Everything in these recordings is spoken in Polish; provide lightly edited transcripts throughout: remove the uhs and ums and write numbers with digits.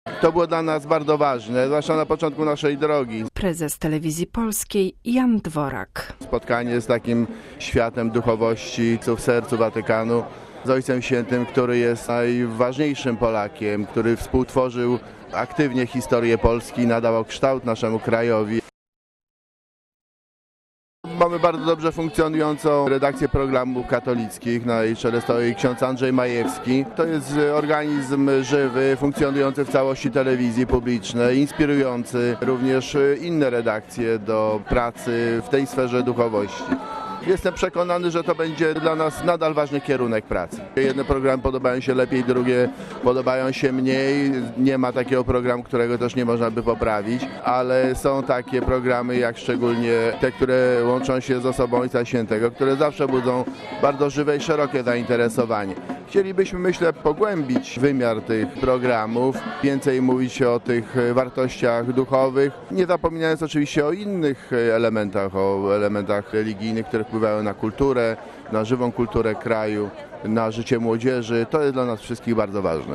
To było dla nas bardzo ważne, zwłaszcza na początku naszej drogi. Prezes Telewizji Polskiej Jan Dworak. Spotkanie z takim światem duchowości, co w sercu Watykanu, z Ojcem Świętym, który jest najważniejszym Polakiem, który współtworzył aktywnie historię Polski, nadawał kształt naszemu krajowi. Mamy bardzo dobrze funkcjonującą redakcję programów katolickich, na jej czele stoi ksiądz Andrzej Majewski. To jest organizm żywy, funkcjonujący w całości telewizji publicznej, inspirujący również inne redakcje do pracy w tej sferze duchowości. Jestem przekonany, że to będzie dla nas nadal ważny kierunek pracy. Jedne programy podobają się lepiej, drugie podobają się mniej. Nie ma takiego programu, którego też nie można by poprawić, ale są takie programy jak szczególnie te, które łączą się z osobą Ojca Świętego, które zawsze budzą bardzo żywe i szerokie zainteresowanie. Chcielibyśmy, myślę, pogłębić wymiar tych programów, więcej mówić o tych wartościach duchowych, nie zapominając oczywiście o innych elementach religijnych, które wpływają na kulturę, na żywą kulturę kraju, na życie młodzieży. To jest dla nas wszystkich bardzo ważne.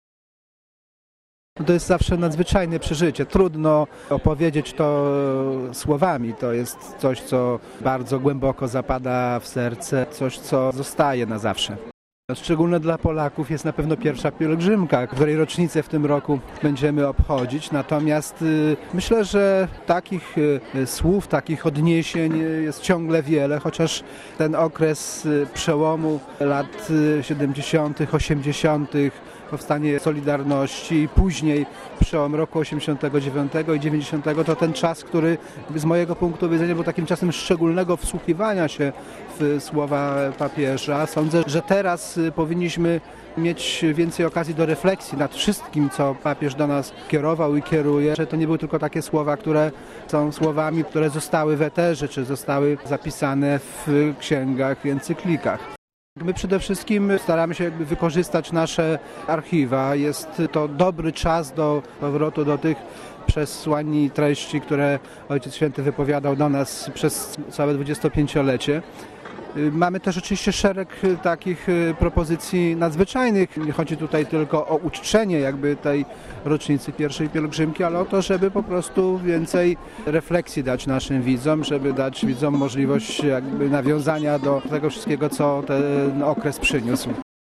To jest zawsze nadzwyczajne przeżycie. Trudno opowiedzieć to słowami. To jest coś, co bardzo głęboko zapada w serce, coś, co zostaje na zawsze. Szczególne dla Polaków jest na pewno pierwsza pielgrzymka, której rocznicę w tym roku będziemy obchodzić. Natomiast myślę, że takich słów, takich odniesień jest ciągle wiele, chociaż ten okres przełomu lat 70., 80., powstanie Solidarności i później przełom roku 89 i 90 to ten czas, który z mojego punktu widzenia był takim czasem szczególnego wsłuchiwania się w słowa papieża. Sądzę, że teraz powinniśmy mieć więcej okazji do refleksji nad wszystkim, co papież do nas kierował i kieruje, że to nie były tylko takie słowa, które są słowami, które zostały w eterze, czy zostały zapisane w księgach, w encyklikach. My przede wszystkim staramy się wykorzystać nasze archiwa. Jest to dobry czas do powrotu do tych przesłań i treści, które Ojciec Święty wypowiadał do nas przez całe 25-lecie. Mamy też oczywiście szereg takich propozycji nadzwyczajnych. Nie chodzi tutaj tylko o uczczenie jakby tej rocznicy pierwszej pielgrzymki, ale o to, żeby po prostu więcej refleksji dać naszym widzom, żeby dać widzom możliwość jakby nawiązania do tego wszystkiego, co ten okres przyniósł.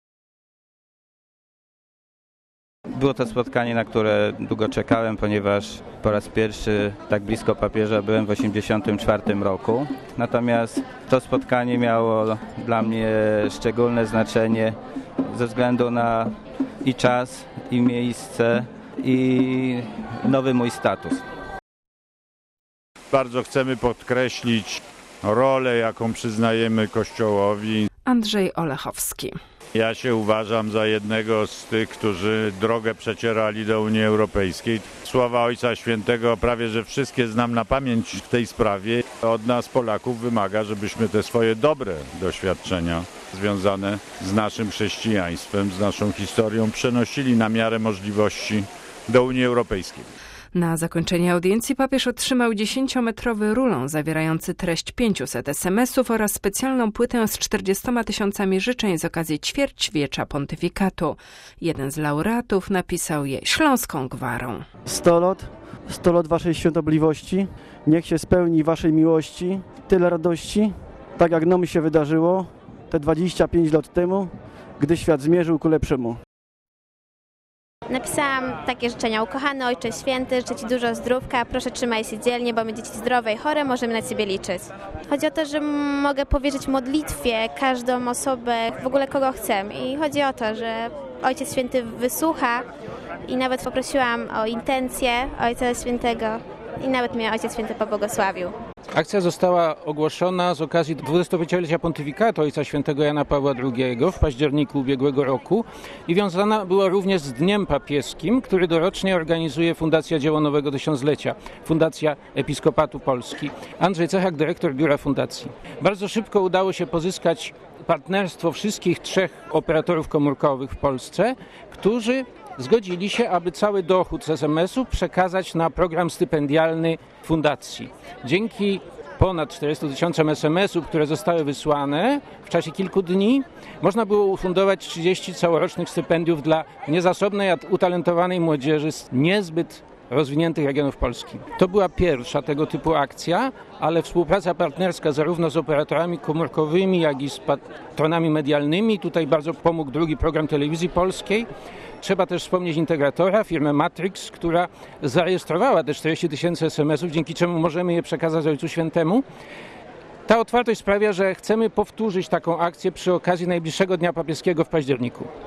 Było to spotkanie, na które długo czekałem, ponieważ po raz pierwszy tak blisko papieża byłem w 1984 roku. Natomiast to spotkanie miało dla mnie szczególne znaczenie ze względu na i czas, i miejsce, i nowy mój status. Bardzo chcemy podkreślić rolę, jaką przyznajemy Kościołowi. Andrzej Olechowski. Ja się uważam za jednego z tych, którzy drogę przecierali do Unii Europejskiej. Słowa Ojca Świętego prawie że wszystkie znam na pamięć w tej sprawie. Od nas Polaków wymaga, żebyśmy te swoje dobre doświadczenia związane z naszym chrześcijaństwem, z naszą historią przenosili na miarę możliwości do Unii Europejskiej. Na zakończenie audiencji papież otrzymał 10-metrowy rulon zawierający treść 500 SMS-ów oraz specjalną płytę z 40 000 życzeń z okazji ćwierćwiecza pontyfikatu. Jeden z laureatów napisał je śląską gwarą. 100 lat waszej świątobliwości, niech się spełni waszej miłości, tyle radości, tak jak nam się wydarzyło te 25 lat temu, gdy świat zmierzył ku lepszemu. Napisałam takie życzenia. Ukochany Ojcze Święty, życzę Ci dużo zdrówka, proszę trzymaj się dzielnie, bo my dzieci zdrowe i chore, możemy na Ciebie liczyć. Chodzi o to, że mogę powierzyć modlitwie każdą osobę, w ogóle kogo chcę. I chodzi o to, że Ojciec Święty wysłucha i nawet poprosiłam o intencję Ojca Świętego i nawet mnie Ojciec Święty pobłogosławił. Akcja została ogłoszona z okazji 25-lecia pontyfikatu Ojca Świętego Jana Pawła II w październiku ubiegłego roku i wiązana była również z Dniem Papieskim, który dorocznie organizuje Fundacja Dzieło Nowego Tysiąclecia, Fundacja Episkopatu Polski. Andrzej Cechak, dyrektor biura fundacji. Bardzo szybko udało się pozyskać partnerstwo wszystkich 3 operatorów komórkowych w Polsce, którzy zgodzili się, aby cały dochód z SMS-u przekazać na program stypendialny fundacji. Dzięki ponad 40 000 SMS-ów, które zostały wysłane w czasie kilku dni, można było ufundować 30 całorocznych stypendiów dla niezasobnej, utalentowanej młodzieży z niezbyt rozwiniętych regionów Polski. To była pierwsza tego typu akcja, ale współpraca partnerska zarówno z operatorami komórkowymi, jak i z patronami medialnymi. Tutaj bardzo pomógł drugi program Telewizji Polskiej. Trzeba też wspomnieć integratora, firmę Matrix, która zarejestrowała te 40 000 SMS-ów, dzięki czemu możemy je przekazać Ojcu Świętemu. Ta otwartość sprawia, że chcemy powtórzyć taką akcję przy okazji najbliższego Dnia Papieskiego w październiku.